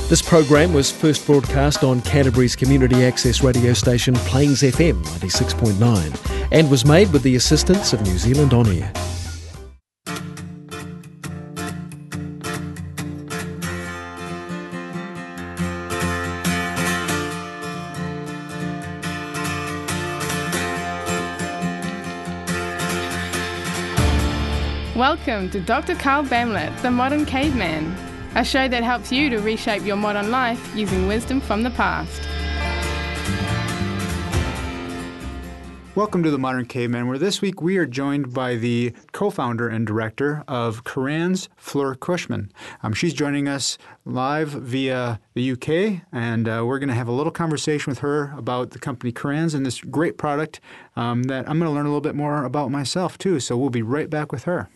This program was first broadcast on Canterbury's community access radio station Plains FM 96.9 and was made with the assistance of New Zealand On Air. Welcome to Dr. Carl Bamlett, the Modern Caveman, a show that helps you to reshape your modern life using wisdom from the past. Welcome to the Modern Caveman, where this week we are joined by the co-founder and director of Caran's, Fleur Cushman. She's joining us live via the UK, and we're going to have a little conversation with her about the company Caran's and this great product that I'm going to learn a little bit more about myself too. So we'll be right back with her.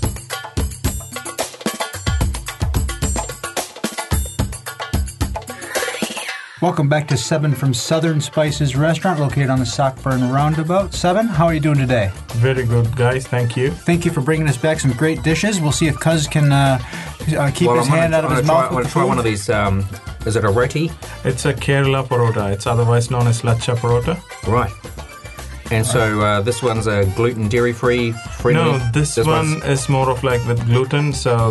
Welcome back to Seven from Southern Spices Restaurant, located on the Sockburn Roundabout. Seven, how are you doing today? Very good, guys. Thank you. Thank you for bringing us back some great dishes. We'll see if Cuz can keep his hand out of his mouth. I'm going to try one of these. Is it a roti? It's a Kerala parota. It's otherwise known as lachha parota. Right. And so this one's a gluten, dairy-free? No, this one is more of like with gluten. So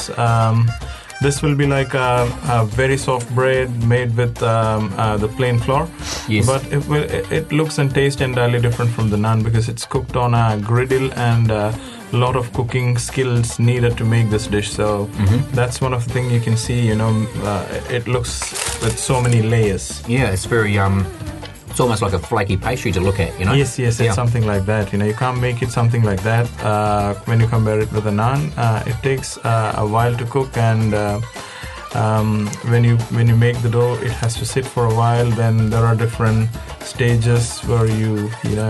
this will be like a very soft bread made with the plain flour. Yes. But it looks and tastes entirely different from the naan because it's cooked on a griddle and a lot of cooking skills needed to make this dish. So that's one of the things you can see, it looks with so many layers. Yeah, it's very... It's almost like a flaky pastry to look at, Yes, it's something like that. You can't make it something like that when you compare it with a naan. It takes a while to cook, and when you make the dough, it has to sit for a while. Then there are different stages where you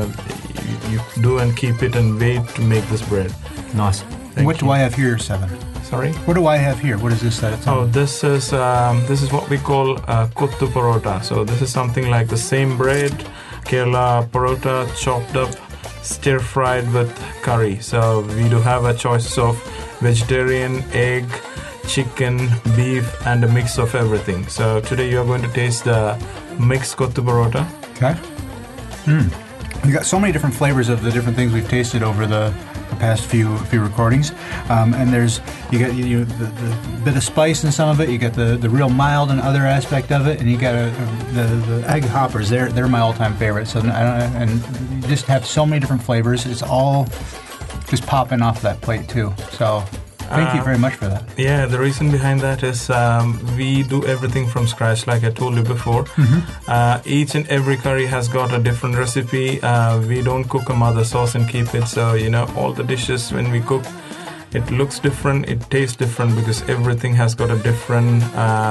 do and keep it and wait to make this bread. Nice. What do I have here, Seven? Sorry? What do I have here? What is this that it's on? Oh, this is what we call kuttu parota. So this is something like the same bread, Kerala parota, chopped up, stir-fried with curry. So we do have a choice of vegetarian, egg, chicken, beef, and a mix of everything. So today you are going to taste the mixed kuttu parota. Okay. You got so many different flavors of the different things we've tasted over the past few recordings, and you get the bit of spice in some of it. You get the real mild and other aspect of it, and you got the egg hoppers. They're my all-time favorite. So and you just have so many different flavors. It's all just popping off that plate too. So thank you very much for that. Yeah, the reason behind that is we do everything from scratch, like I told you before. Each and every curry has got a different recipe. We don't cook a mother sauce and keep it. So, all the dishes when we cook, it looks different, it tastes different because everything has got a different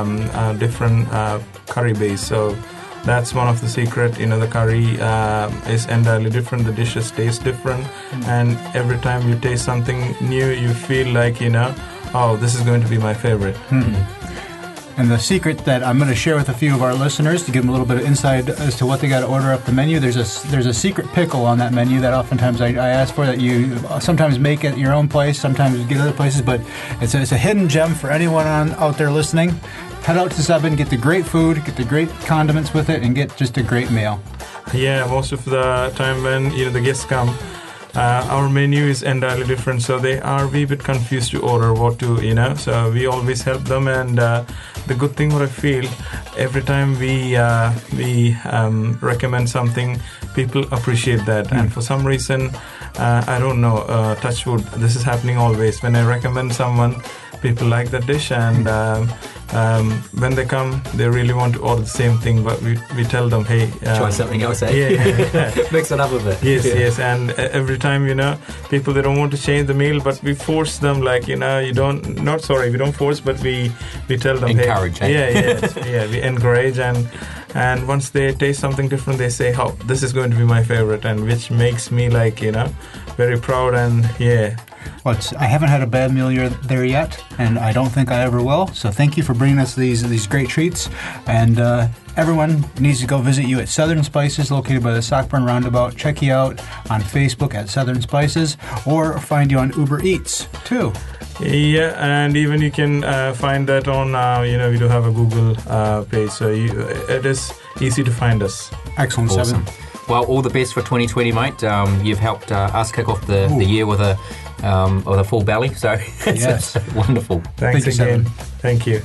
curry base. So that's one of the secret. The curry is entirely different. The dishes taste different, and every time you taste something new, you feel like oh, this is going to be my favorite. And the secret that I'm going to share with a few of our listeners to give them a little bit of insight as to what they got to order up the menu. There's a secret pickle on that menu that oftentimes I ask for, that you sometimes make at your own place, sometimes get other places, but it's a hidden gem for anyone out there listening. Head out to Seven, get the great food, get the great condiments with it, and get just a great meal. Yeah, most of the time when the guests come, our menu is entirely different, so they are a wee bit confused to order what to, So we always help them, and the good thing what I feel, every time we recommend something, people appreciate that, and for some reason, I don't know, touch wood, this is happening always. When I recommend someone, people like that dish, and when they come, they really want to order the same thing, but we tell them, hey... try something else, eh? Yeah. Mix it up a bit. Yes, and every time, people, they don't want to change the meal, but we force them, like, we don't force, but we tell them, encourage, hey. Yeah, we encourage, and once they taste something different, they say, oh, this is going to be my favorite, and which makes me, like, very proud, and yeah. Well, I haven't had a bad meal there yet, and I don't think I ever will. So thank you for bringing us these great treats. And everyone needs to go visit you at Southern Spices, located by the Sockburn Roundabout. Check you out on Facebook at Southern Spices, or find you on Uber Eats too. Yeah, and even you can find that on, we do have a Google page, so it is easy to find us. Excellent, Awesome. Seven. Well, all the best for 2020, mate. You've helped us kick off the year with a full belly, so it's wonderful. Thanks again. Thank you.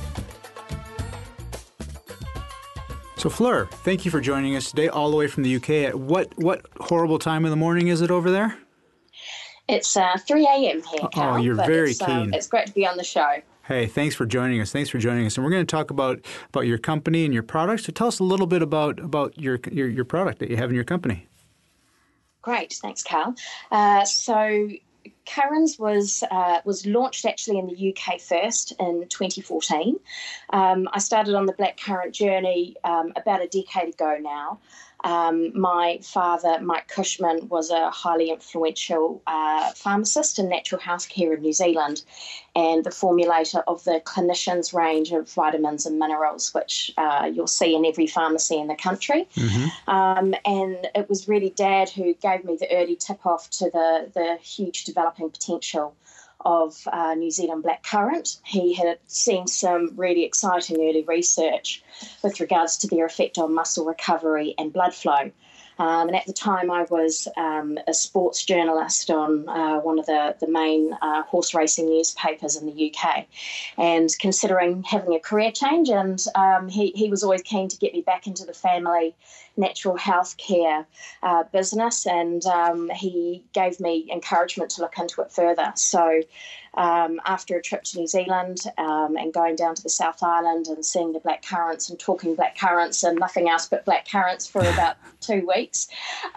So Fleur, thank you for joining us today, all the way from the UK. At what horrible time in the morning is it over there? It's 3 a.m. here, Cal. Oh, you're very keen. It's great to be on the show. Hey, thanks for joining us. And we're going to talk about your company and your products. So tell us a little bit about your product that you have in your company. Great, thanks, Cal. So Currans was launched actually in the UK first in 2014. I started on the blackcurrant journey about a decade ago now. My father, Mike Cushman, was a highly influential pharmacist in natural health care in New Zealand, and the formulator of the Clinicians range of vitamins and minerals, which you'll see in every pharmacy in the country. Mm-hmm. And it was really Dad who gave me the early tip-off to the huge developing potential of New Zealand blackcurrant. He had seen some really exciting early research with regards to their effect on muscle recovery and blood flow. And at the time, I was a sports journalist on one of the main horse racing newspapers in the UK, and considering having a career change. And he was always keen to get me back into the family natural health care business, and he gave me encouragement to look into it further. So after a trip to New Zealand and going down to the South Island and seeing the blackcurrants and talking blackcurrants and nothing else but blackcurrants for about 2 weeks,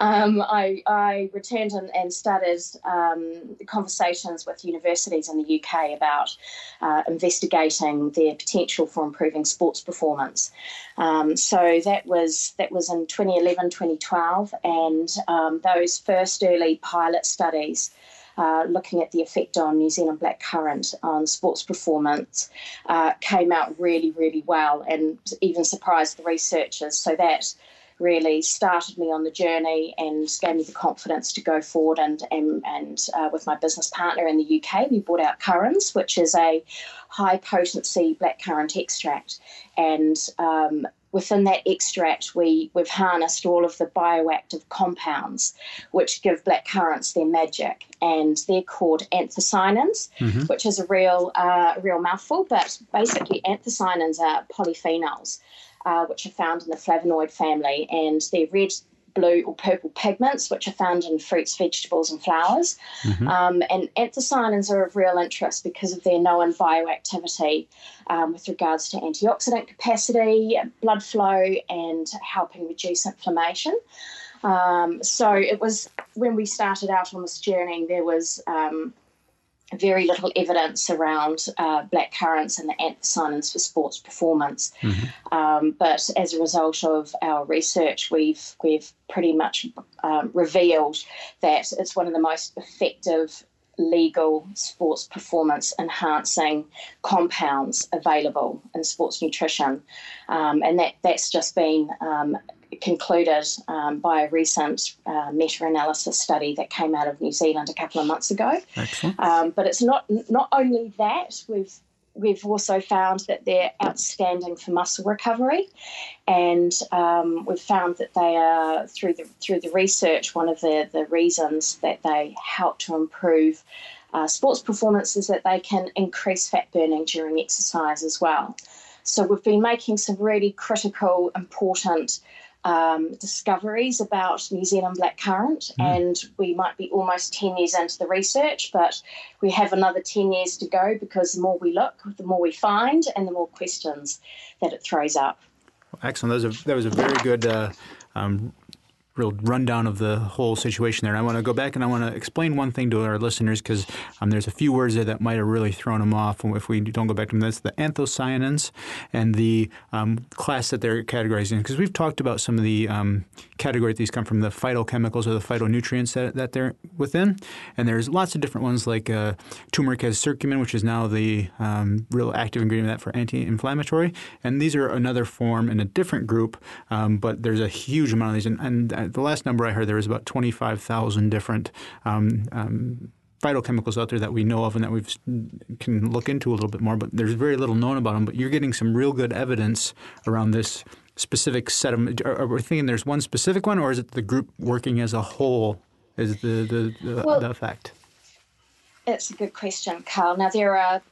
I returned and started conversations with universities in the UK about investigating their potential for improving sports performance. So that was in 2011, 2012, and those first early pilot studies looking at the effect on New Zealand blackcurrant on sports performance came out really, really well, and even surprised the researchers. So that really started me on the journey and gave me the confidence to go forward. And with my business partner in the UK, we brought out Currans, which is a high-potency blackcurrant extract. And within that extract, we've harnessed all of the bioactive compounds which give blackcurrants their magic, and they're called anthocyanins, mm-hmm. which is a real mouthful, but basically anthocyanins are polyphenols, which are found in the flavonoid family, and they're red, blue or purple pigments which are found in fruits, vegetables and flowers. Mm-hmm. And anthocyanins are of real interest because of their known bioactivity with regards to antioxidant capacity, blood flow and helping reduce inflammation. So it was, when we started out on this journey, there was very little evidence around blackcurrants and the anthocyanins for sports performance. Mm-hmm. But as a result of our research, we've pretty much revealed that it's one of the most effective legal sports performance enhancing compounds available in sports nutrition. And that's just been concluded by a recent meta-analysis study that came out of New Zealand a couple of months ago. Excellent. But it's not only that. We've also found that they're outstanding for muscle recovery, and we've found that they are, through the research, one of the reasons that they help to improve sports performance is that they can increase fat burning during exercise as well. So we've been making some really critical, important discoveries about New Zealand blackcurrant, and we might be almost 10 years into the research, but we have another 10 years to go, because the more we look, the more we find, and the more questions that it throws up. Excellent. That was a very good real rundown of the whole situation there. And I want to go back and I want to explain one thing to our listeners because there's a few words there that might have really thrown them off if we don't go back to them. That's the anthocyanins and the class that they're categorized in. Because we've talked about some of the categories these come from, the phytochemicals or the phytonutrients that they're within. And there's lots of different ones like turmeric has curcumin, which is now the real active ingredient of that for anti-inflammatory. And these are another form in a different group, but there's a huge amount of these. And the last number I heard, there was about 25,000 different phytochemicals out there that we know of and that we can look into a little bit more, but there's very little known about them. But you're getting some real good evidence around this specific set of – are we thinking there's one specific one, or is it the group working as a whole is the effect? It's a good question, Carl. Now, there are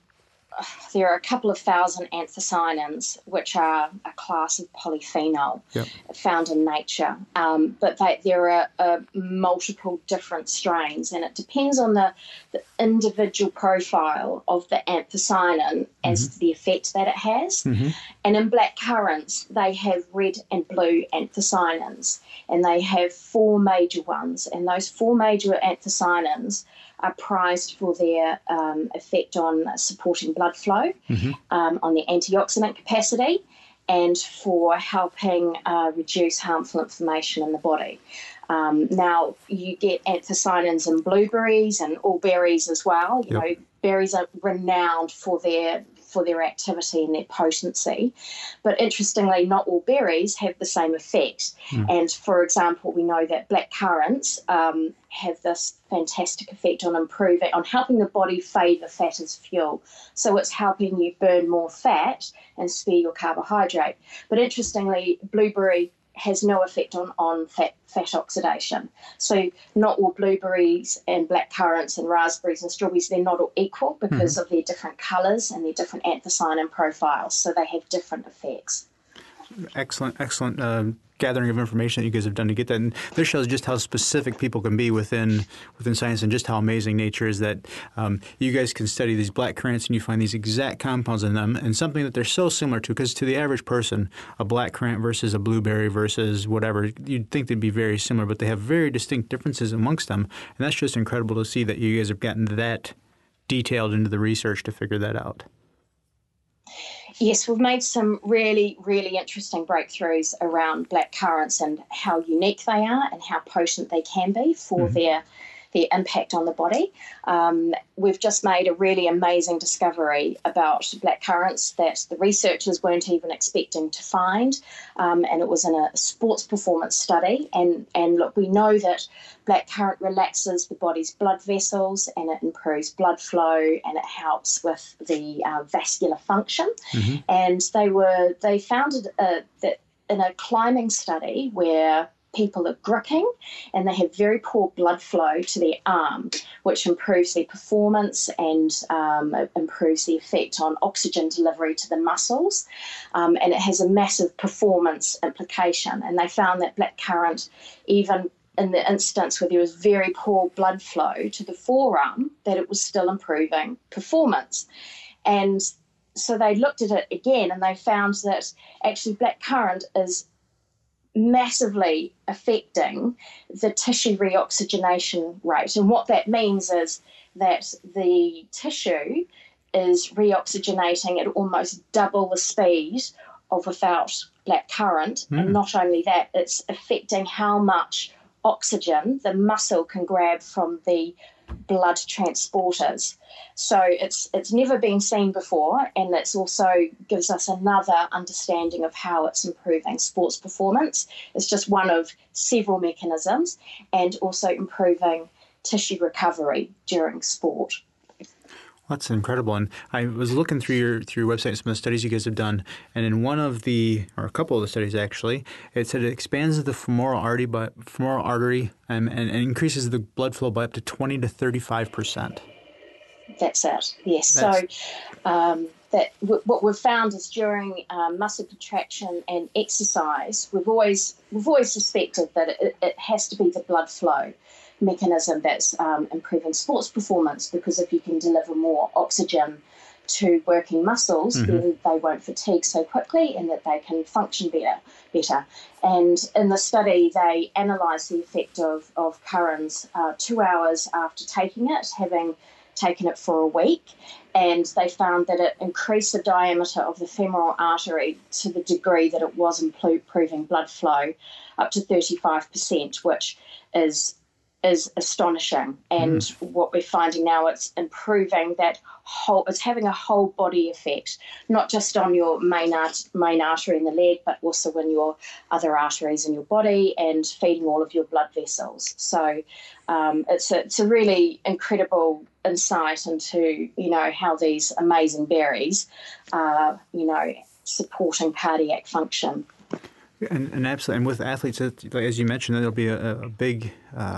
a couple of thousand anthocyanins, which are a class of polyphenol found in nature. But there are multiple different strains, and it depends on the individual profile of the anthocyanin as to the effect that it has. And in black currants, they have red and blue anthocyanins, and they have four major ones. And those four major anthocyanins are prized for their effect on supporting blood flow, on the antioxidant capacity, and for helping reduce harmful inflammation in the body. Now, you get anthocyanins in blueberries and all berries as well. You know, berries are renowned for their activity and their potency. But interestingly, not all berries have the same effect. And for example, we know that black currants have this fantastic effect on helping the body favour fat as fuel. So it's helping you burn more fat and spare your carbohydrate. But interestingly, blueberry has no effect on fat oxidation. So not all blueberries and black currants and raspberries and strawberries, they're not all equal because of their different colours and their different anthocyanin profiles. So they have different effects. Excellent gathering of information that you guys have done to get that. And this shows just how specific people can be within science and just how amazing nature is that you guys can study these black currants and you find these exact compounds in them and something that they're so similar to, because to the average person, a black currant versus a blueberry versus whatever, you'd think they'd be very similar, but they have very distinct differences amongst them. And that's just incredible to see that you guys have gotten that detailed into the research to figure that out. Yes, we've made some really, really interesting breakthroughs around black currants and how unique they are and how potent they can be for their impact on the body. We've just made a really amazing discovery about black currants that the researchers weren't even expecting to find, and it was in a sports performance study. And look, we know that black currant relaxes the body's blood vessels and it improves blood flow and it helps with the vascular function. And they found that in a climbing study where people are gripping and they have very poor blood flow to their arm, which improves their performance and improves the effect on oxygen delivery to the muscles, and it has a massive performance implication. And they found that blackcurrant, even in the instance where there was very poor blood flow to the forearm, that it was still improving performance. And so they looked at it again and they found that actually blackcurrant is massively affecting the tissue reoxygenation rate. And what that means is that the tissue is reoxygenating at almost double the speed of without blackcurrant. And not only that, it's affecting how much oxygen the muscle can grab from the blood transporters. So it's never been seen before, and it's also gives us another understanding of how it's improving sports performance. It's just one of several mechanisms, and also improving tissue recovery during sport. That's incredible. And I was looking through your website and some of the studies you guys have done, and in one of a couple of the studies actually, it said it expands the femoral artery and increases the blood flow by up to 20 to 35%. That's it. Yes. What we've found is during muscle contraction and exercise, we've always suspected that it has to be the blood flow mechanism that's improving sports performance, because if you can deliver more oxygen to working muscles, then they won't fatigue so quickly and that they can function better. And in the study, they analysed the effect of Currens 2 hours after taking it, having taken it for a week, and they found that it increased the diameter of the femoral artery to the degree that it was improving blood flow up to 35%, which is astonishing. And what we're finding now, it's improving that whole, it's having a whole body effect, not just on your main artery in the leg, but also in your other arteries in your body and feeding all of your blood vessels. So it's a really incredible insight into, how these amazing berries are, supporting cardiac function. And absolutely, and with athletes, as you mentioned, there'll be a big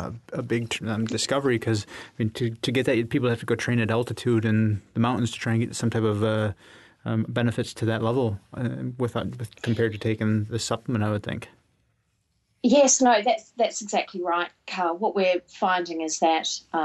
discovery, because to get that, people have to go train at altitude in the mountains to try and get some type of benefits to that level, compared to taking the supplement, I would think. Yes, no, that's exactly right, Carl. What we're finding is that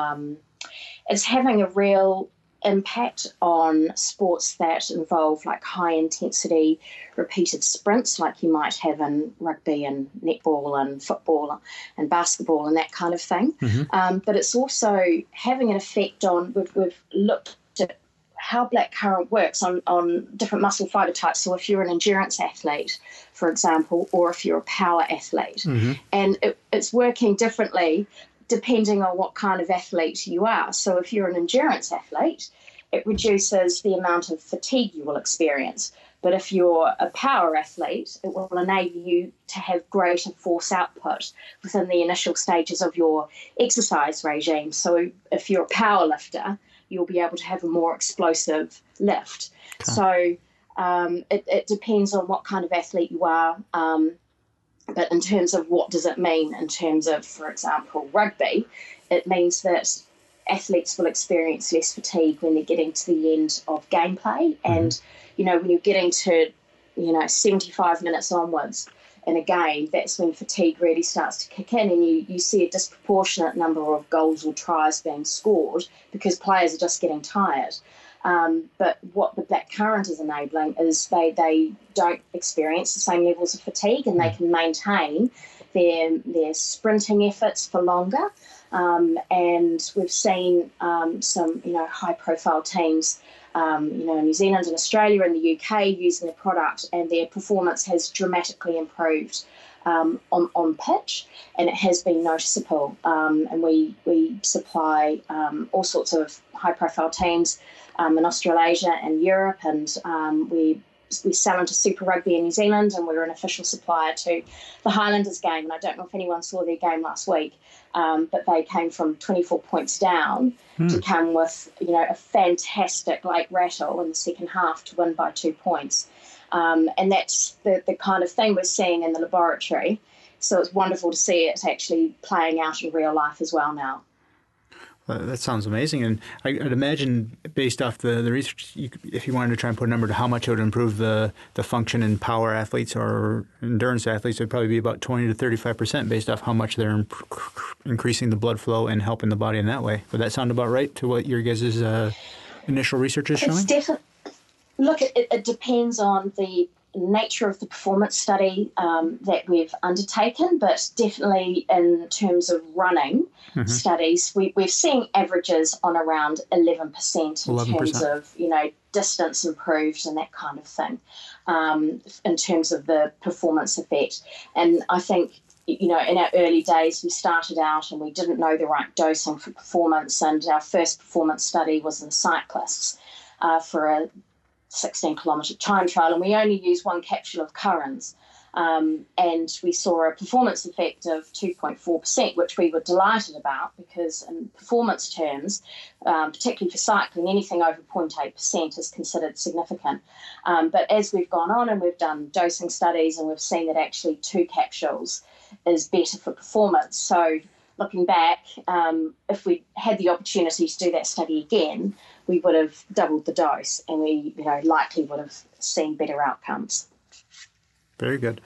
it's having a real impact on sports that involve like high intensity repeated sprints like you might have in rugby and netball and football and basketball and that kind of thing. But it's also having an effect on, we've looked at how blackcurrant works on different muscle fiber types. So if you're an endurance athlete, for example, or if you're a power athlete, and it's working differently depending on what kind of athlete you are. So if you're an endurance athlete, it reduces the amount of fatigue you will experience. But if you're a power athlete, it will enable you to have greater force output within the initial stages of your exercise regime. So if you're a power lifter, you'll be able to have a more explosive lift. Okay. So it depends on what kind of athlete you are. But in terms of what does it mean in terms of, for example, rugby, it means that athletes will experience less fatigue when they're getting to the end of gameplay. And, when you're getting to, 75 minutes onwards in a game, that's when fatigue really starts to kick in, and you see a disproportionate number of goals or tries being scored because players are just getting tired. But what the blackcurrant is enabling is they don't experience the same levels of fatigue, and they can maintain their sprinting efforts for longer. And we've seen some, high-profile teams, in New Zealand and Australia and the UK using the product, and their performance has dramatically improved on pitch, and it has been noticeable. And we supply all sorts of high-profile teams in Australasia and Europe, and we sell into Super Rugby in New Zealand, and we're an official supplier to the Highlanders game. And I don't know if anyone saw their game last week, but they came from 24 points down to come with, a fantastic late rattle in the second half to win by 2 points. And that's the kind of thing we're seeing in the laboratory. So it's wonderful to see it actually playing out in real life as well now. That sounds amazing. And I'd imagine, based off the research, if you wanted to try and put a number to how much it would improve the function in power athletes or endurance athletes, it would probably be about 20 to 35% based off how much they're increasing the blood flow and helping the body in that way. Would that sound about right to what your guys' initial research is showing? Look, it depends on the nature of the performance study that we've undertaken, but definitely in terms of running studies, we've seen averages on around 11% in terms of, distance improved and that kind of thing, in terms of the performance effect. And I think, in our early days, we started out and we didn't know the right dosing for performance, and our first performance study was in cyclists for a 16-kilometre time trial, and we only used one capsule of Currens, and we saw a performance effect of 2.4%, which we were delighted about, because in performance terms, particularly for cycling, anything over 0.8% is considered significant. But as we've gone on and we've done dosing studies, and we've seen that actually 2 capsules is better for performance. So looking back, if we had the opportunity to do that study again, we would have doubled the dose, and we, likely would have seen better outcomes. Very good.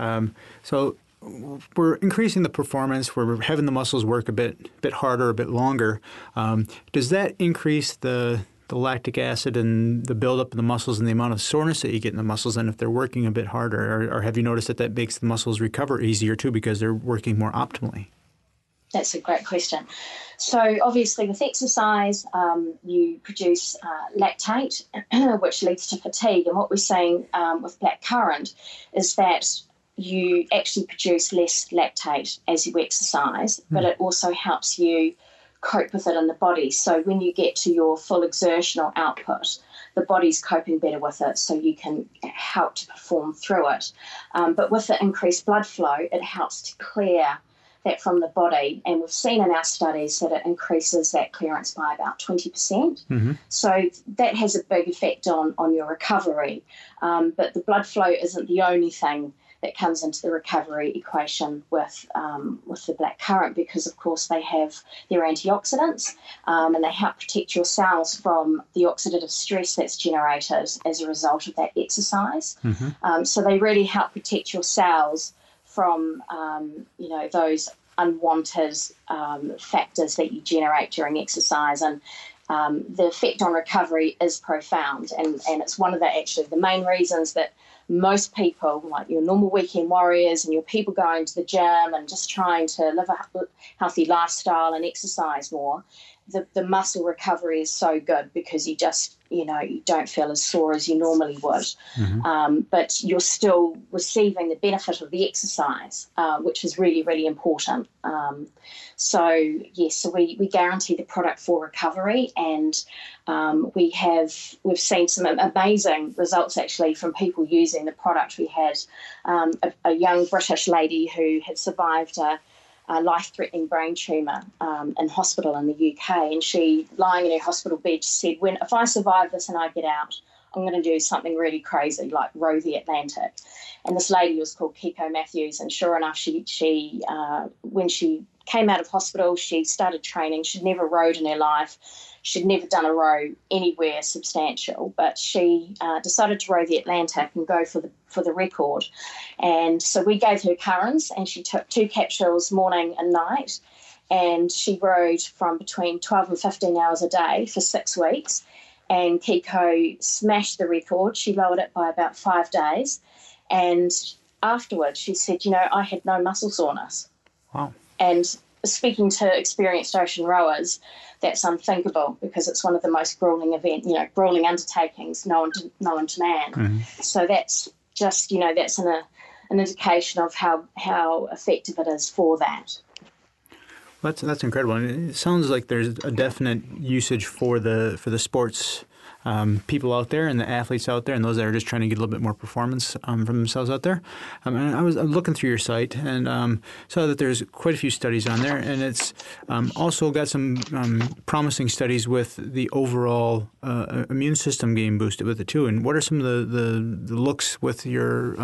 So we're increasing the performance. We're having the muscles work a bit harder, a bit longer. Does that increase the the lactic acid and the buildup in the muscles and the amount of soreness that you get in the muscles, and if they're working a bit harder, or have you noticed that makes the muscles recover easier too because they're working more optimally? That's a great question. So obviously with exercise, you produce lactate, which leads to fatigue. And what we're saying with blackcurrant is that you actually produce less lactate as you exercise, but it also helps you cope with it in the body. So when you get to your full exertional output, the body's coping better with it, so you can help to perform through it. But with the increased blood flow, it helps to clear that from the body, and we've seen in our studies that it increases that clearance by about 20%. So that has a big effect on your recovery. But the blood flow isn't the only thing that comes into the recovery equation with the blackcurrant, because of course they have their antioxidants and they help protect your cells from the oxidative stress that's generated as a result of that exercise. So they really help protect your cells from those unwanted factors that you generate during exercise, and the effect on recovery is profound, and it's one of the main reasons that most people, like your normal weekend warriors and your people going to the gym and just trying to live a healthy lifestyle and exercise more, the muscle recovery is so good because you just, you don't feel as sore as you normally would. But you're still receiving the benefit of the exercise, which is really, really important. So we guarantee the product for recovery, and we've seen some amazing results actually from people using the product. We had a young British lady who had survived a life-threatening brain tumour in hospital in the UK, and she, lying in her hospital bed, said, if I survive this and I get out, I'm going to do something really crazy, like row the Atlantic. And this lady was called Kiko Matthews, and sure enough, she when she came out of hospital, she started training. She'd never rowed in her life. She'd never done a row anywhere substantial, but she decided to row the Atlantic and go for the record. And so we gave her currants, and she took 2 capsules morning and night, and she rowed from between 12 and 15 hours a day for 6 weeks. And Kiko smashed the record. She lowered it by about 5 days. And afterwards, she said, I had no muscle soreness. Wow. And speaking to experienced ocean rowers, that's unthinkable because it's one of the most grueling grueling undertakings known to man. So that's just, that's an indication of how effective it is for that. That's incredible. And it sounds like there's a definite usage for the sports people out there and the athletes out there and those that are just trying to get a little bit more performance from themselves out there. And I was looking through your site and saw that there's quite a few studies on there, and it's also got some promising studies with the overall immune system getting boosted with it too. And what are some of the looks with your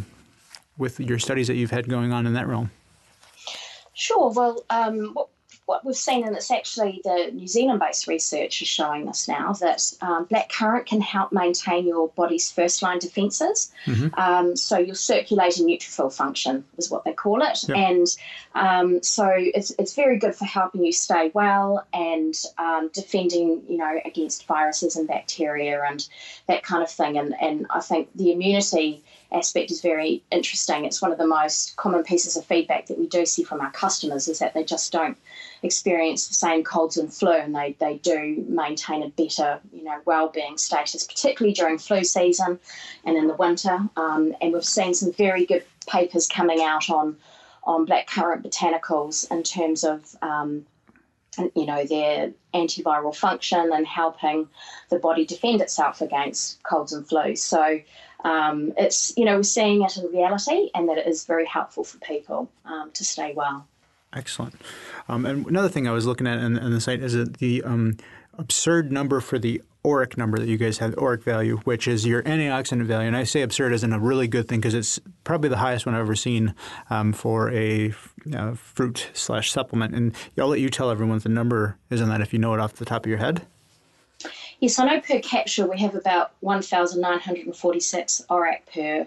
studies that you've had going on in that realm? Sure. Well, what we've seen, and it's actually the New Zealand-based research is showing us now, that blackcurrant can help maintain your body's first-line defences. So your circulating neutrophil function is what they call it. Yep. And so it's very good for helping you stay well and defending, against viruses and bacteria and that kind of thing. And I think the immunity aspect is very interesting. It's one of the most common pieces of feedback that we do see from our customers is that they just don't experience the same colds and flu, and they do maintain a better, well-being status, particularly during flu season and in the winter. And we've seen some very good papers coming out on blackcurrant botanicals in terms of their antiviral function and helping the body defend itself against colds and flu. So it's, we're seeing it in reality, and that it is very helpful for people to stay well. Excellent. And another thing I was looking at in the site is the absurd number for the ORAC number that you guys have, ORAC value, which is your antioxidant value. And I say absurd as in a really good thing because it's probably the highest one I've ever seen for a fruit/supplement. And I'll let you tell everyone what the number is on that if you know it off the top of your head. Yes, I know per capsule we have about 1,946 ORAC per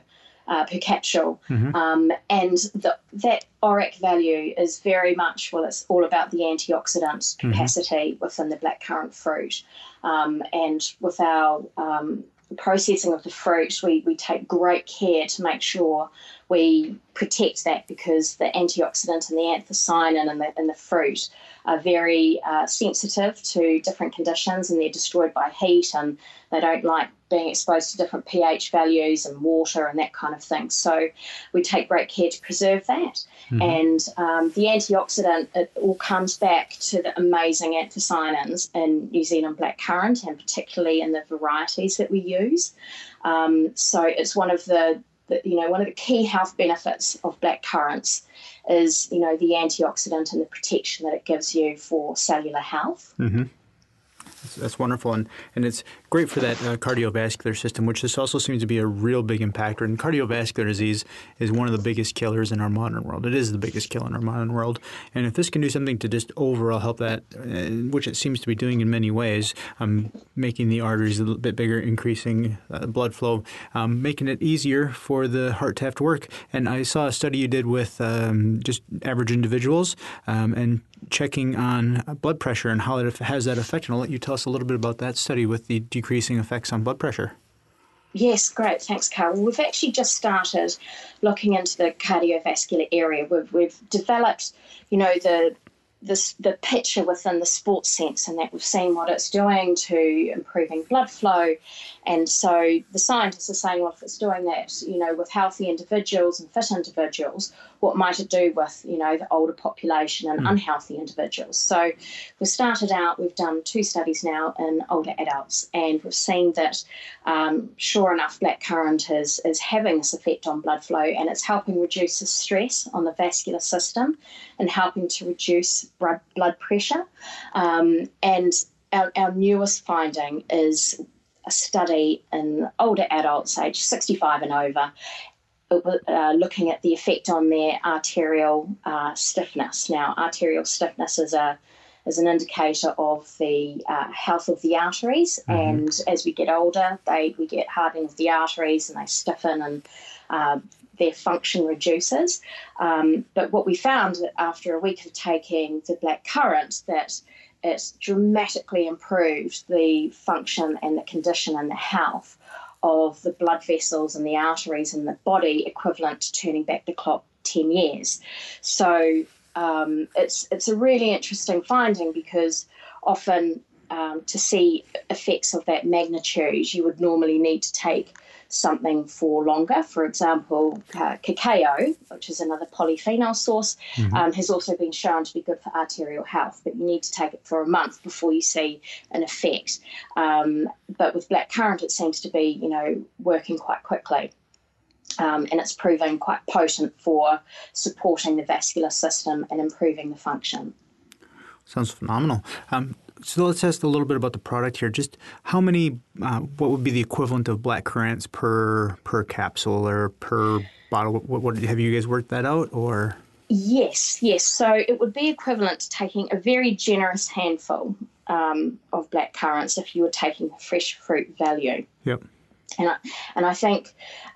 per capsule. Mm-hmm. And that ORAC value is very much, well, it's all about the antioxidant capacity within the blackcurrant fruit. And with our processing of the fruit, we take great care to make sure we protect that, because the antioxidant and the anthocyanin in the fruit are very sensitive to different conditions, and they're destroyed by heat, and they don't like being exposed to different pH values and water and that kind of thing. So we take great care to preserve that. And the antioxidant, it all comes back to the amazing anthocyanins in New Zealand blackcurrant, and particularly in the varieties that we use. So it's one of the key health benefits of blackcurrants is, the antioxidant and the protection that it gives you for cellular health. Mm-hmm. That's wonderful, and it's great for that cardiovascular system, which this also seems to be a real big impactor. And cardiovascular disease is one of the biggest killers in our modern world. It is the biggest killer in our modern world. And if this can do something to just overall help that, which it seems to be doing in many ways, making the arteries a little bit bigger, increasing blood flow, making it easier for the heart to have to work. And I saw a study you did with just average individuals and checking on blood pressure and how it has that effect. And I'll let you tell us a little bit about that study with the decreasing effects on blood pressure. Yes, great. Thanks, Carl. We've actually just started looking into the cardiovascular area. We've developed, the picture within the sports sense, and that we've seen what it's doing to improving blood flow. And so the scientists are saying, well, if it's doing that, with healthy individuals and fit individuals, what might it do with, the older population and unhealthy individuals? So we've started out, we've done 2 studies now in older adults, and we've seen that, sure enough, blackcurrant is having this effect on blood flow, and it's helping reduce the stress on the vascular system and helping to reduce blood pressure. And our newest finding is a study in older adults aged 65 and over, looking at the effect on their arterial stiffness. Now, arterial stiffness is an indicator of the health of the arteries, and as we get older, we get hardening of the arteries and they stiffen, and their function reduces. But what we found after a week of taking the blackcurrant, that it dramatically improved the function and the condition and the health of the blood vessels and the arteries in the body, equivalent to turning back the clock 10 years. So it's a really interesting finding, because often to see effects of that magnitude, you would normally need to take something for longer. For example, cacao, which is another polyphenol source, has also been shown to be good for arterial health, but you need to take it for a month before you see an effect. But with blackcurrant, it seems to be, working quite quickly. And it's proving quite potent for supporting the vascular system and improving the function. Sounds phenomenal. So let's ask a little bit about the product here. Just how many, what would be the equivalent of blackcurrants per capsule or per bottle? What have you guys worked that out, or? Yes. So it would be equivalent to taking a very generous handful of blackcurrants if you were taking the fresh fruit value. Yep. And I think,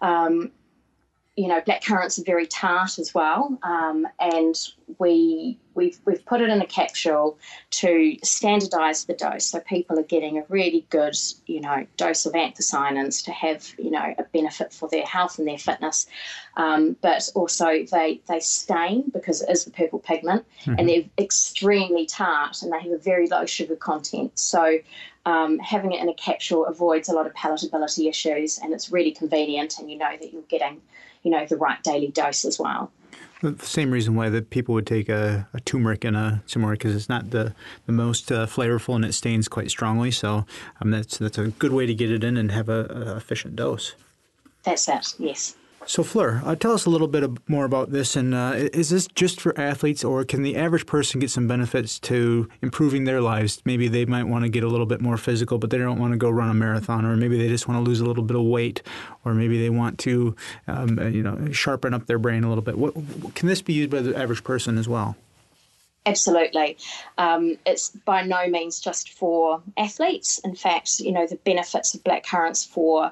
blackcurrants are very tart as well, and we've put it in a capsule to standardise the dose, so people are getting a really good, dose of anthocyanins to have, a benefit for their health and their fitness. But also they stain because it is the purple pigment, and they're extremely tart, and they have a very low sugar content. So having it in a capsule avoids a lot of palatability issues, and it's really convenient, and that you're getting, the right daily dose as well. The same reason why that people would take a turmeric and a turmeric, because it's not the most flavorful, and it stains quite strongly. So that's a good way to get it in and have a efficient dose. That's it, yes. So Fleur, tell us a little bit more about this. And is this just for athletes, or can the average person get some benefits to improving their lives? Maybe they might want to get a little bit more physical, but they don't want to go run a marathon, or maybe they just want to lose a little bit of weight, or maybe they want to, sharpen up their brain a little bit. What can this be used by the average person as well? Absolutely. It's by no means just for athletes. In fact, the benefits of blackcurrants for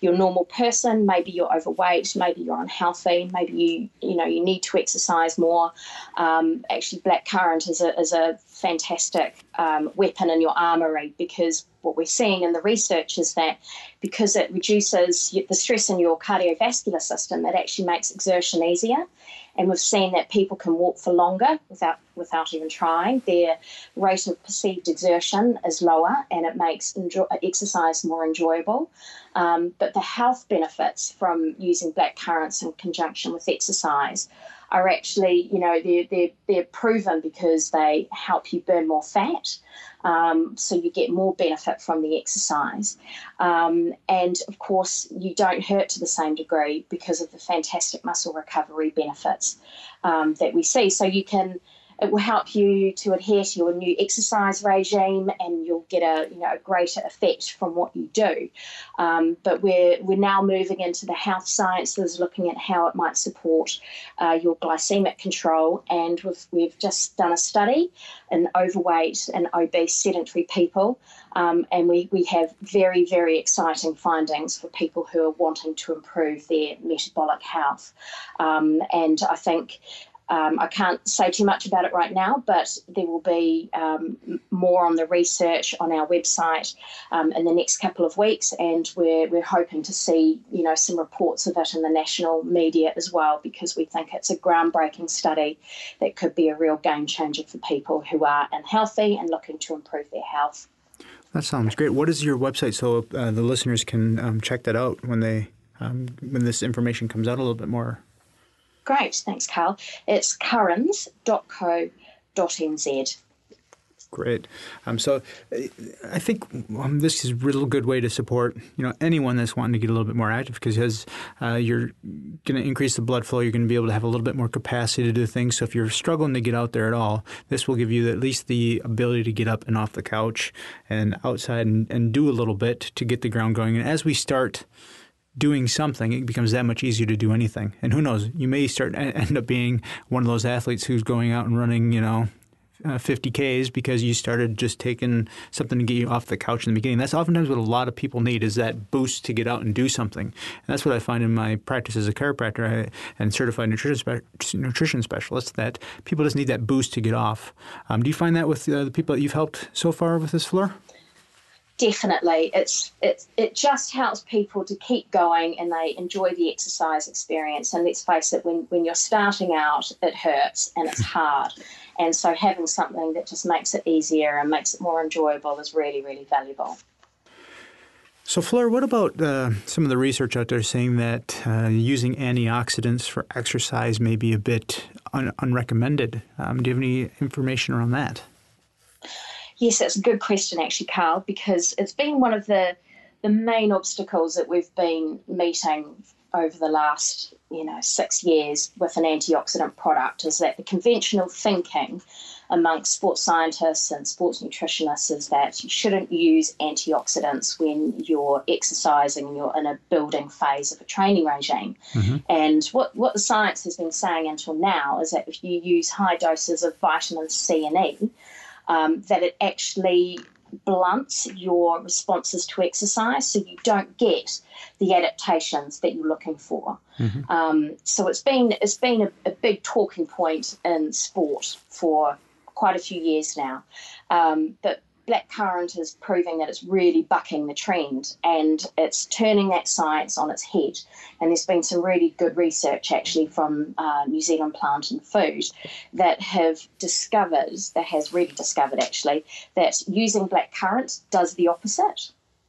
you're a normal person, maybe you're overweight, maybe you're unhealthy, maybe you need to exercise more. Actually, blackcurrant is a fantastic weapon in your armoury, because what we're seeing in the research is that because it reduces the stress in your cardiovascular system, it actually makes exertion easier. And we've seen that people can walk for longer without even trying. Their rate of perceived exertion is lower, and it makes exercise more enjoyable. But the health benefits from using blackcurrants in conjunction with exercise are actually, they're proven, because they help you burn more fat. So you get more benefit from the exercise. And of course, you don't hurt to the same degree because of the fantastic muscle recovery benefits that we see. So it will help you to adhere to your new exercise regime, and you'll get a greater effect from what you do. But we're now moving into the health sciences, looking at how it might support your glycemic control. And we've just done a study in overweight and obese sedentary people, and we have very, very exciting findings for people who are wanting to improve their metabolic health. And I think I can't say too much about it right now, but there will be more on the research on our website in the next couple of weeks, and we're hoping to see some reports of it in the national media as well, because we think it's a groundbreaking study that could be a real game changer for people who are unhealthy and looking to improve their health. That sounds great. What is your website so the listeners can check that out when this information comes out a little bit more? Great, thanks, Carl. It's currans.co.nz. Great. So I think this is a real good way to support anyone that's wanting to get a little bit more active, because you're going to increase the blood flow. You're going to be able to have a little bit more capacity to do things. So if you're struggling to get out there at all, this will give you at least the ability to get up and off the couch and outside and do a little bit to get the ground going. And as we start doing something, it becomes that much easier to do anything. And who knows, you may end up being one of those athletes who's going out and running, 50 Ks because you started just taking something to get you off the couch in the beginning. That's oftentimes what a lot of people need, is that boost to get out and do something. And that's what I find in my practice as a chiropractor and certified nutrition specialist, that people just need that boost to get off. Do you find that with the people that you've helped so far with this, Fleur? Definitely. It just helps people to keep going, and they enjoy the exercise experience. And let's face it, when you're starting out, it hurts and it's hard. And so having something that just makes it easier and makes it more enjoyable is really, really valuable. So, Fleur, what about some of the research out there saying that using antioxidants for exercise may be a bit unrecommended? Do you have any information around that? Yes, that's a good question, actually, Carl, because it's been one of the main obstacles that we've been meeting over the last 6 years with an antioxidant product, is that the conventional thinking amongst sports scientists and sports nutritionists is that you shouldn't use antioxidants when you're exercising and you're in a building phase of a training regime. Mm-hmm. And what the science has been saying until now is that if you use high doses of vitamin C and E, that it actually blunts your responses to exercise, so you don't get the adaptations that you're looking for. Mm-hmm. So it's been a big talking point in sport for quite a few years now. But blackcurrant is proving that it's really bucking the trend, and it's turning that science on its head. And there's been some really good research actually from New Zealand Plant and Food that has really discovered actually that using blackcurrant does the opposite.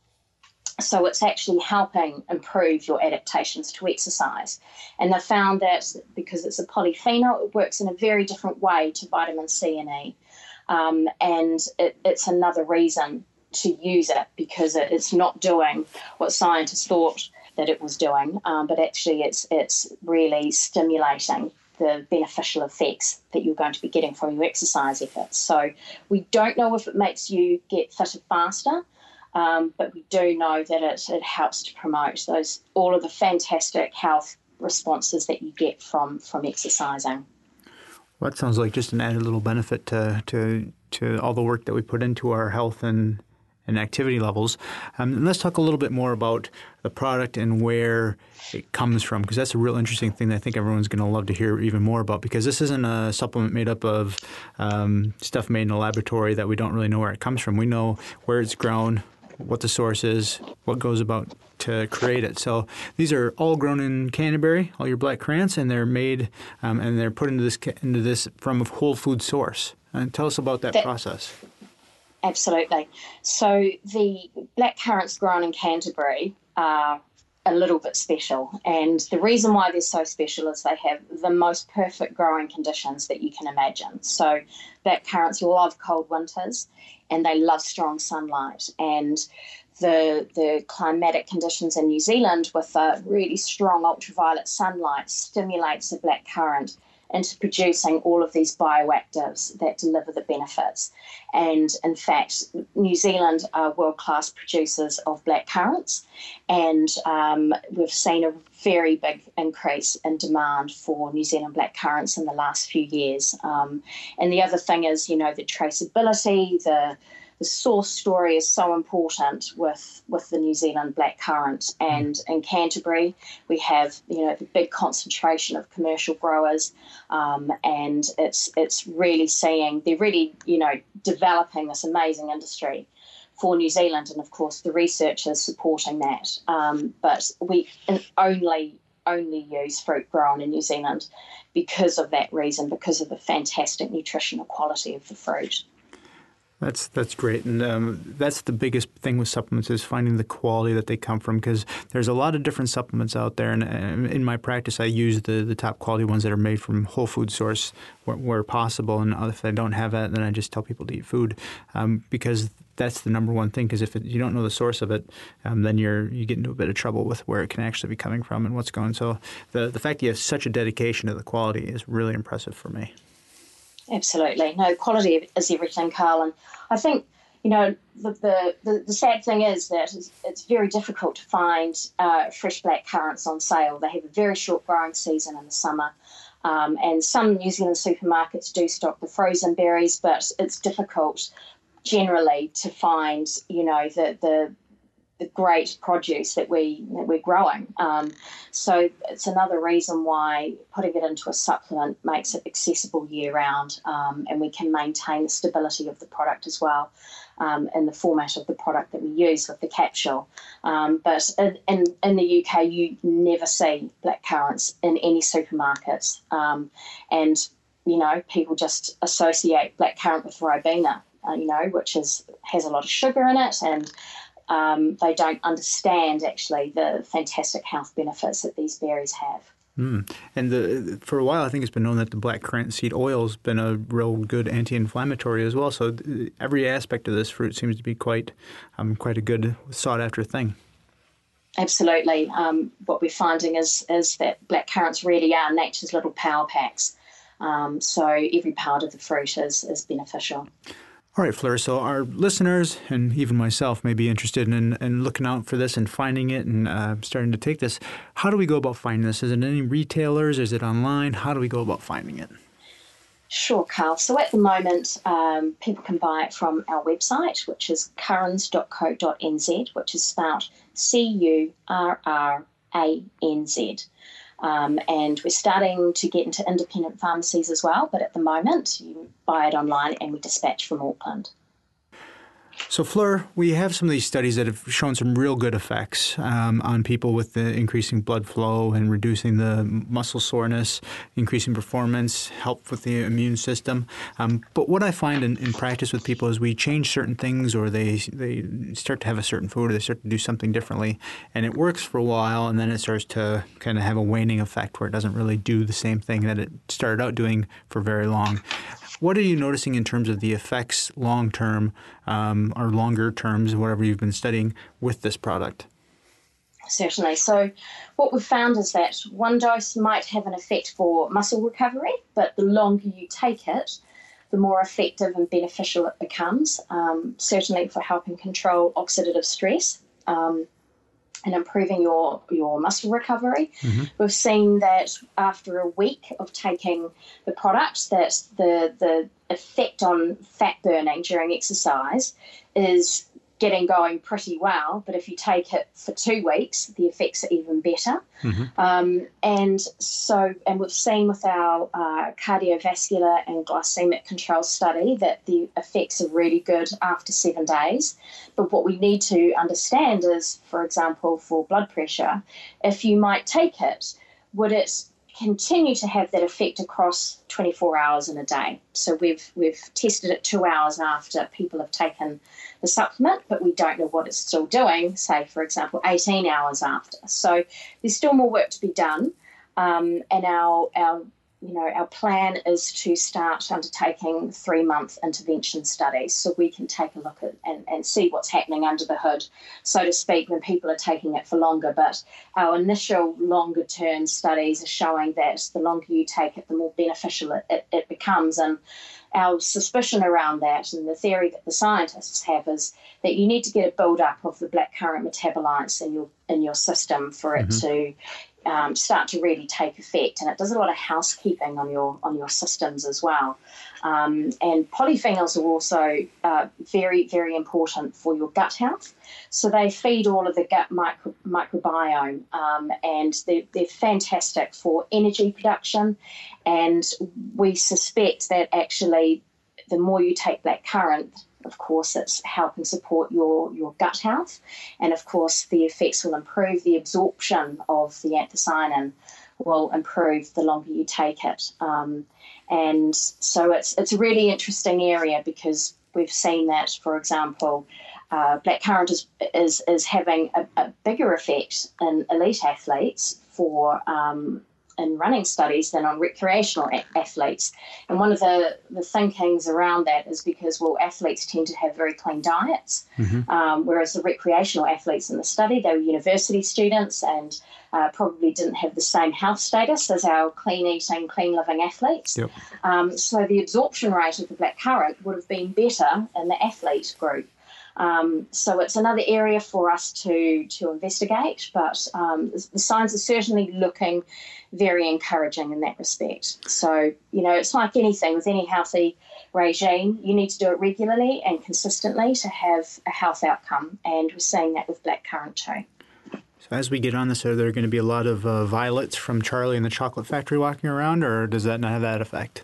So it's actually helping improve your adaptations to exercise. And they found that because it's a polyphenol, it works in a very different way to vitamin C and E. And it's another reason to use it, because it's not doing what scientists thought that it was doing, but actually it's really stimulating the beneficial effects that you're going to be getting from your exercise efforts. So we don't know if it makes you get fitter faster, but we do know that it helps to promote all of the fantastic health responses that you get from exercising. Well, that sounds like just an added little benefit to all the work that we put into our health and and activity levels. And let's talk a little bit more about the product and where it comes from, because that's a real interesting thing that I think everyone's going to love to hear even more about, because this isn't a supplement made up of stuff made in a laboratory that we don't really know where it comes from. We know where it's grown, what the source is, what goes about to create it. So these are all grown in Canterbury, all your black currants, and they're made and they're put into this from a whole food source. And tell us about that process. Absolutely. So the black currants grown in Canterbury are a little bit special, and the reason why they're so special is they have the most perfect growing conditions that you can imagine. So black currants love cold winters and they love strong sunlight, and the climatic conditions in New Zealand with a really strong ultraviolet sunlight stimulates the black currant into producing all of these bioactives that deliver the benefits. And in fact, New Zealand are world-class producers of black currants, and we've seen a very big increase in demand for New Zealand black currants in the last few years. And the other thing is, the traceability, the source story is so important with the New Zealand black currant. And in Canterbury, we have the big concentration of commercial growers, and it's really they're really developing this amazing industry for New Zealand, and of course the research is supporting that. But we only use fruit grown in New Zealand because of that reason, because of the fantastic nutritional quality of the fruit. That's great, and that's the biggest thing with supplements is finding the quality that they come from, because there's a lot of different supplements out there, and in my practice I use the top quality ones that are made from whole food source where possible, and if I don't have that, then I just tell people to eat food, because that's the number one thing, because if you don't know the source of it, then you get into a bit of trouble with where it can actually be coming from and what's going. So the fact that you have such a dedication to the quality is really impressive for me. Absolutely. No, quality is everything, Carl. And I think, the sad thing is that it's very difficult to find fresh black currants on sale. They have a very short growing season in the summer. And some New Zealand supermarkets do stock the frozen berries, but it's difficult generally to find, the great produce that we're growing. So it's another reason why putting it into a supplement makes it accessible year round, and we can maintain the stability of the product as well in the format of the product that we use with the capsule. But in the UK, you never see black currants in any supermarkets, and people just associate black currant with Ribena, which has a lot of sugar in it, and they don't understand actually the fantastic health benefits that these berries have. And for a while, I think it's been known that the black currant seed oil has been a real good anti-inflammatory as well. So every aspect of this fruit seems to be quite a good sought-after thing. Absolutely. What we're finding is that black currants really are nature's little power packs. So every part of the fruit is beneficial. All right, Fleur, so our listeners and even myself may be interested in looking out for this and finding it and starting to take this. How do we go about finding this? Is it any retailers? Is it online? How do we go about finding it? Sure, Carl. So at the moment, people can buy it from our website, which is currans.co.nz, which is spelled CURRANZ. And we're starting to get into independent pharmacies as well, but at the moment you buy it online and we dispatch from Auckland. So, Fleur, we have some of these studies that have shown some real good effects on people with the increasing blood flow and reducing the muscle soreness, increasing performance, help with the immune system. But what I find in practice with people is we change certain things, or they start to have a certain food, or they start to do something differently, and it works for a while, and then it starts to kind of have a waning effect where it doesn't really do the same thing that it started out doing for very long. What are you noticing in terms of the effects long-term or longer terms, whatever you've been studying, with this product? Certainly. So what we've found is that one dose might have an effect for muscle recovery, but the longer you take it, the more effective and beneficial it becomes, certainly for helping control oxidative stress and improving your muscle recovery. Mm-hmm. We've seen that after a week of taking the product, that the effect on fat burning during exercise is getting going pretty well, but if you take it for 2 weeks, the effects are even better. And we've seen with our cardiovascular and glycemic control study that the effects are really good after 7 days. But what we need to understand is, for example, for blood pressure, if you might take it, would it continue to have that effect across 24 hours in a day? So we've tested it 2 hours after people have taken the supplement, but we don't know what it's still doing, say, for example, 18 hours after. So there's still more work to be done, and our plan is to start undertaking 3-month intervention studies so we can take a look at and see what's happening under the hood, so to speak, when people are taking it for longer. But our initial longer-term studies are showing that the longer you take it, the more beneficial it becomes. And our suspicion around that, and the theory that the scientists have, is that you need to get a build-up of the blackcurrant metabolites in your system for it to start to really take effect, and it does a lot of housekeeping on your systems as well. And polyphenols are also very, very important for your gut health. So they feed all of the gut microbiome, and they're fantastic for energy production. And we suspect that actually the more you take blackcurrant, of course, it's helping support your gut health. And, of course, the effects will improve. The absorption of the anthocyanin will improve the longer you take it. And so it's a really interesting area, because we've seen that, for example, blackcurrant is having a bigger effect in elite athletes for in running studies than on recreational athletes. And one of the thinkings around that is because, well, athletes tend to have very clean diets, whereas the recreational athletes in the study, they were university students and probably didn't have the same health status as our clean eating, clean living athletes. Yep. So the absorption rate of the blackcurrant would have been better in the athlete group. So it's another area for us to investigate, but the signs are certainly looking very encouraging in that respect. So, it's like anything with any healthy regime. You need to do it regularly and consistently to have a health outcome, and we're seeing that with blackcurrant too. So as we get on this, are there going to be a lot of violets from Charlie and the Chocolate Factory walking around, or does that not have that effect?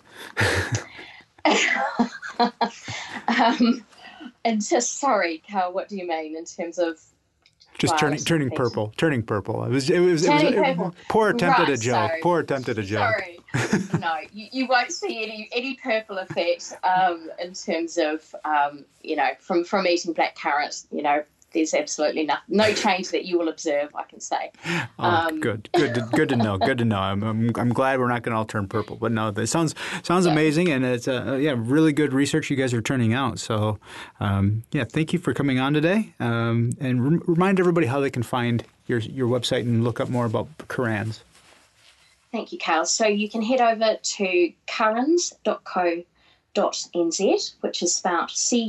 And just, sorry, Carl, what do you mean in terms of just turning purple? Turning purple. It was purple. Poor attempt at a joke. Sorry. Poor attempt at a joke. Sorry. No, you won't see any purple effect in terms of from eating blackcurrant. There's absolutely no change that you will observe, I can say. Good to know. Good to know. I'm glad we're not going to all turn purple. But no, that sounds amazing, and it's really good research you guys are turning out. So thank you for coming on today, and remind everybody how they can find your website and look up more about Currans. Thank you, Carl. So you can head over to currans.co.nz, which is spelled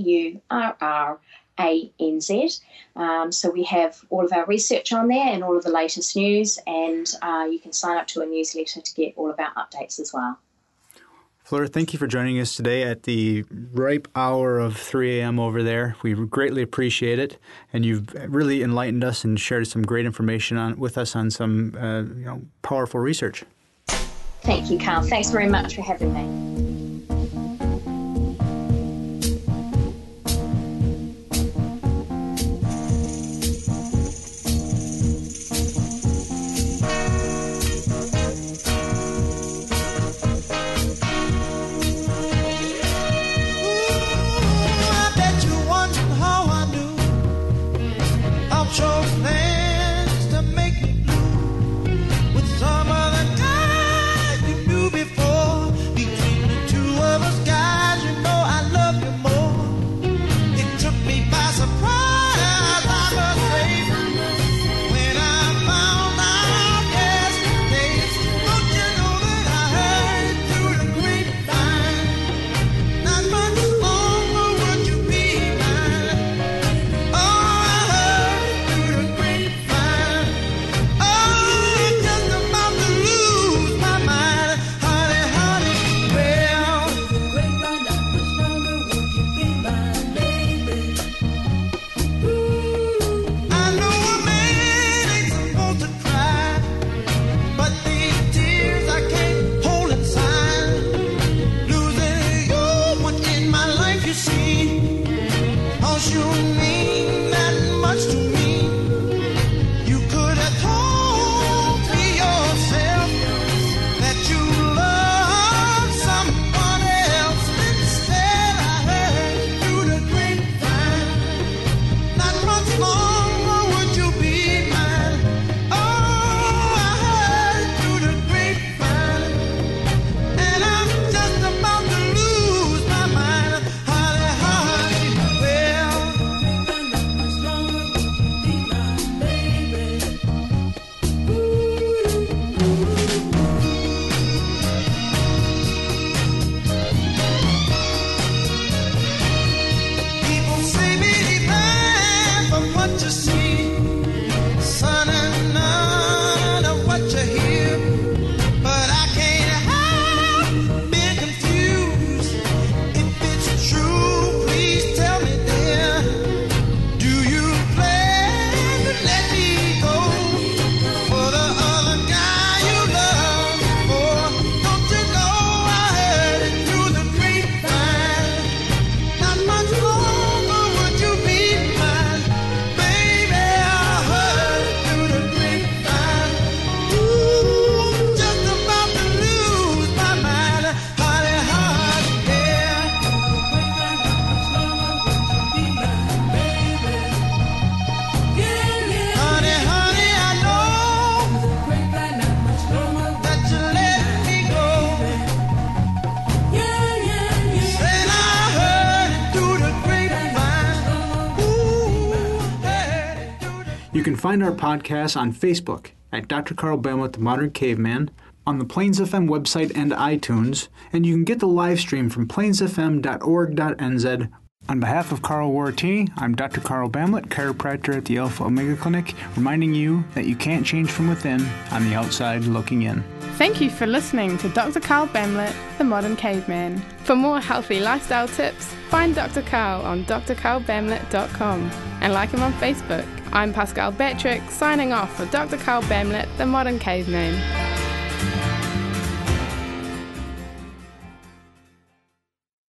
CURRANZ. So we have all of our research on there and all of the latest news, and you can sign up to a newsletter to get all of our updates as well. Fleur, thank you for joining us today at the ripe hour of 3 a.m. over there. We greatly appreciate it, and you've really enlightened us and shared some great information with us on some powerful research. Thank you, Carl. Thanks very much for having me. Some other guy you knew before, between the You can find our podcast on Facebook at Dr. Carl Bamlett, the Modern Caveman, on the Plains FM website and iTunes, and you can get the live stream from plainsfm.org.nz. On behalf of Carl Waratini, I'm Dr. Carl Bamlett, chiropractor at the Alpha Omega Clinic, reminding you that you can't change from within, on the outside looking in. Thank you for listening to Dr. Carl Bamlett, the Modern Caveman. For more healthy lifestyle tips, find Dr. Carl on drcarlbamlett.com and like him on Facebook. I'm Pascal Betrick, signing off for Dr. Carl Bamlett, the Modern Caveman.